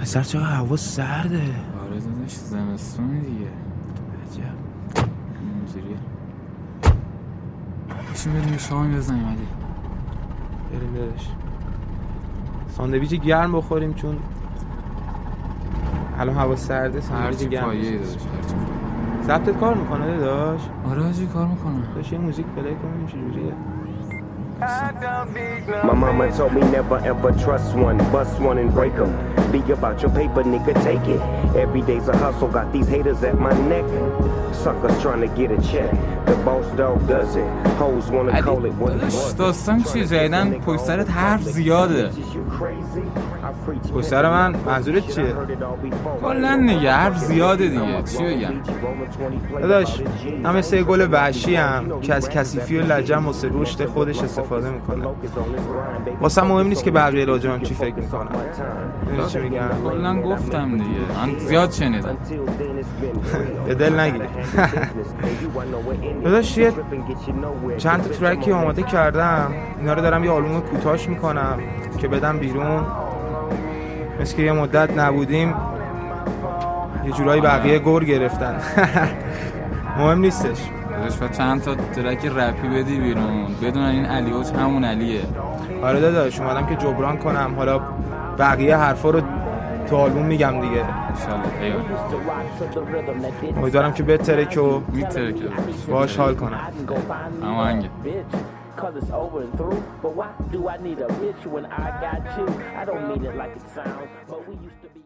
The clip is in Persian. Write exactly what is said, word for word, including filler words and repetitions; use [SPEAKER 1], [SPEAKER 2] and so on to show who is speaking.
[SPEAKER 1] پسر چقدر هوا سرده.
[SPEAKER 2] آره داداش زمستونه دیگه.
[SPEAKER 1] عجب.
[SPEAKER 2] اینجوریه. بشین بریم شام بزنیم علی.
[SPEAKER 1] بریم داداش. ساندویچ گرم بخوریم چون الان هوا سرده. ساندویچ گرم.
[SPEAKER 2] پایه داداش.
[SPEAKER 1] ضبطت کار میکنه داداش؟
[SPEAKER 2] آره آجی کار میکنه.
[SPEAKER 1] داداش یه موزیک پلی کنیم چجوریه؟
[SPEAKER 3] My mama told me never ever trust one, bust one and break them. Be about your paper, nigga, take it. Every day's a hustle, got these haters at my neck. Suckers trying to get a check. The boss dog does it. Hoes wanna call it what it was.
[SPEAKER 2] داستان چیه جدیدن پشت سرت حرف زیاده.
[SPEAKER 1] پشت سر من منظورت چیه؟
[SPEAKER 2] کلن دیگه حرف زیاده دیگه. چی بگم؟
[SPEAKER 1] داداش من مثل یه گل وحشی هم که از کثیفی و لجم واسه رشد خودش استفاده میکنه. واسه مهم نیست که بقیه راجعم چی فکر میکنن. میدونی چی میگم؟
[SPEAKER 2] کلن گفتم دیگه. من زیاد شنیدم.
[SPEAKER 1] به دل نگیری. داداش یه چند تا ترکی آماده کردم. اینا رو دارم یه آلبوم کوتاهش میکنم که بدم بیرون. مثل که یه مدت نبودیم یه جورایی بقیه گور گرفتن. مهم نیستش.
[SPEAKER 2] داداش و چند تا ترک رپی بدی بیرون بدون این علیوچ همون علیه.
[SPEAKER 1] آره داداش اومدم که جبران کنم. حالا بقیه حرفا رو تو آلبوم میگم دیگه
[SPEAKER 2] انشالله.
[SPEAKER 1] امیدوارم که بهتره که
[SPEAKER 2] میترکه
[SPEAKER 1] باهاش حال کنم.
[SPEAKER 2] اما هنگه
[SPEAKER 3] Cause it's over and through, but why do I need a bitch when I got you? I don't mean it like it sounds, but we used to be